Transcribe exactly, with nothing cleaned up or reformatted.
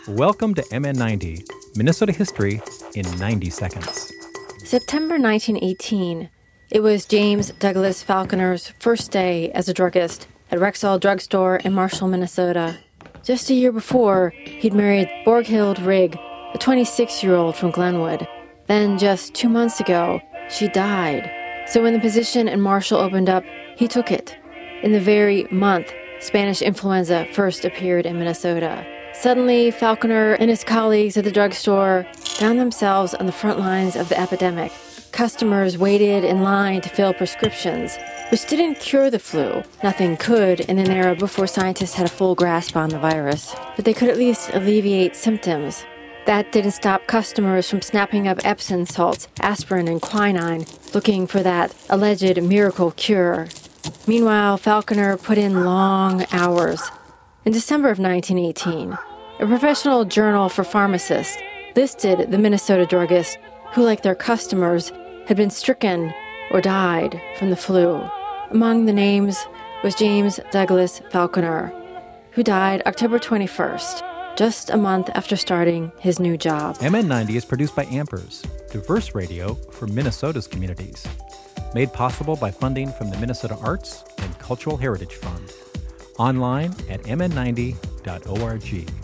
Welcome to M N ninety, Minnesota History in ninety seconds. September nineteen eighteen. It was James Douglas Falconer's first day as a druggist at Rexall Drugstore in Marshall, Minnesota. Just a year before, he'd married Borghild Rigg, a twenty-six-year-old from Glenwood. Then, just two months ago, she died. So when the position in Marshall opened up, he took it. In the very month Spanish influenza first appeared in Minnesota. Suddenly, Falconer and his colleagues at the drugstore found themselves on the front lines of the epidemic. Customers waited in line to fill prescriptions, which didn't cure the flu. Nothing could in an era before scientists had a full grasp on the virus, but they could at least alleviate symptoms. That didn't stop customers from snapping up Epsom salts, aspirin, and quinine, looking for that alleged miracle cure. Meanwhile, Falconer put in long hours. In December of nineteen eighteen, a professional journal for pharmacists listed the Minnesota druggists who, like their customers, had been stricken or died from the flu. Among the names was James Douglas Falconer, who died October twenty-first, just a month after starting his new job. M N ninety is produced by Ampers, diverse radio for Minnesota's communities. Made possible by funding from the Minnesota Arts and Cultural Heritage Fund. Online at m n ninety dot org.